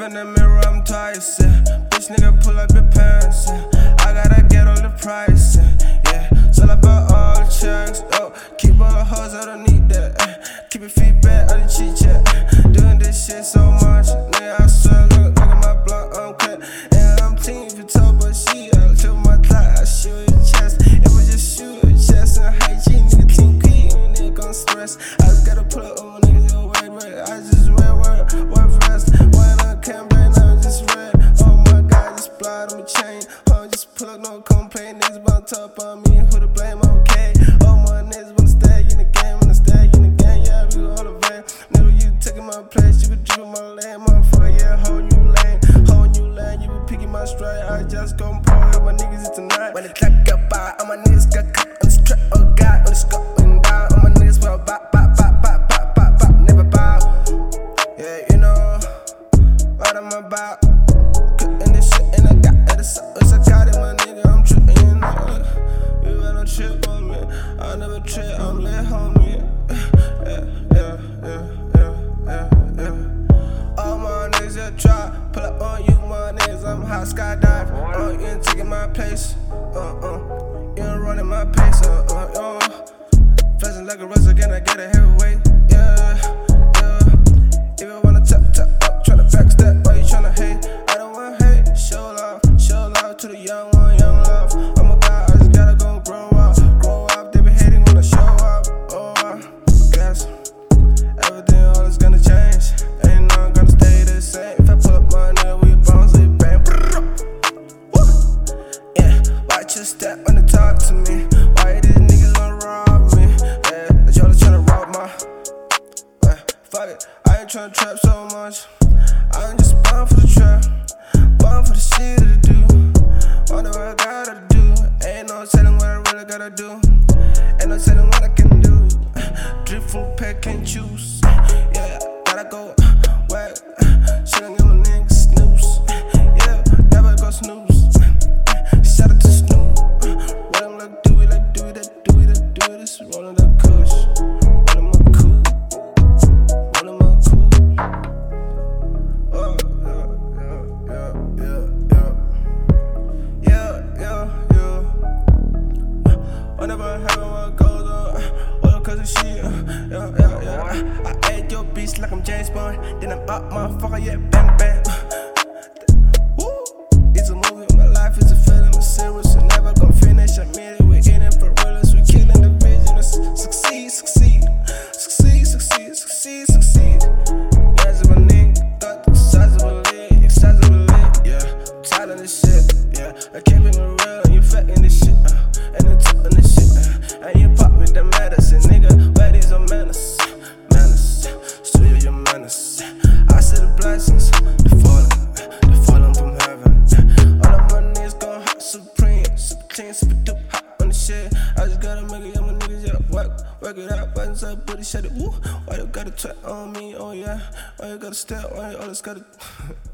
in the mirror, I'm Tyson. Bitch nigga, pull up your pants. I gotta get all the price. Yeah, it's all about all the checks. Oh, keep all the hoes, I don't need that. Keep your feet back, I done cheat yet. Doing this shit so much, nigga, I swear, look at my block, I'm cut. And I'm team for top, but she out to my thigh, I shoot your chest. It was just shoot your chest and hygiene, nigga, team P, nigga gon' stress. I just gotta pull up on niggas, yo, wait, I just word fast. When I can't blame, I'm just red. Oh my god, just blood on my chain. Oh, just pull up, no complaint. Niggas bout top on me, who to blame, okay. All my niggas wanna stay in the game, yeah, we all the van. Nigga, you taking my place, you been dripping my lane, motherfucker, yeah, whole new lane, you been picking my stride. I just gon' pour it, my niggas is tonight. When the clock got by, all my niggas got cut on the strap, oh god, on the scope and down. All my niggas will bop, never bow. Yeah, you know what I'm about. Cooking this shit and I got it's a got it, my nigga, I'm trippin', you know. You better trip on me, I never trip, I'm lit, homie. Yeah. All my niggas just try, pull up on you, my niggas, I'm hot skydive. You ain't taking my place, you ain't running my pace, flexing like a Russ again, I get a heavyweight, yeah. If you wanna tap up, tryna backstep, why you tryna hate? I don't wanna hate, show love to the young one, young love. Oh my god, I just gotta go grow up, they be hating when I show up, oh I guess everything all is gonna change, ain't nothing gonna stay the same. If I pull up my nigga, we bounce, we bang, yeah, watch your step when they talk to me, why these niggas gonna rob me, yeah, they y'all tryna rob my, fuck it, I ain't tryna trap so much, I'm just bound for the trap, bound for the shit to do, whatever I gotta do, ain't no telling what I really gotta do, ain't no telling what I can do, drip full pack and choose, yeah, gotta go, whack, shouldn't get my niggas snooze, yeah, never go snooze, shout out to Snoop, what I'm like, do it, this, rollin' that kush, rollin' my cool, rollin' my cool, oh, yeah, whenever I have what goes on, well, cause of shit, yeah, I ate your beast like I'm James Bond, then I'm up, motherfucker, yeah, bang, bang, woo, it's a movie, my life is a film, I'm serious, and never gonna finish, I made it, we in it for realists, we killing the vision, succeed, yes, my nigga, got the size of a leg, yeah, I'm tired of this shit, yeah, I can't be real, you fat in this shit, and it's up in this shit, and you pop with the medicine, nigga, where these are manners, studio your manners, I see the blessings, they falling from heaven, all of my niggas gon' hot, supreme, super clean, super dupe, hot on the shit, I just gotta make it, yeah, my niggas, yeah, work it out, buttons up, booty, shut it, woo, why you gotta try on me, oh yeah, why you gotta step, why you always gotta,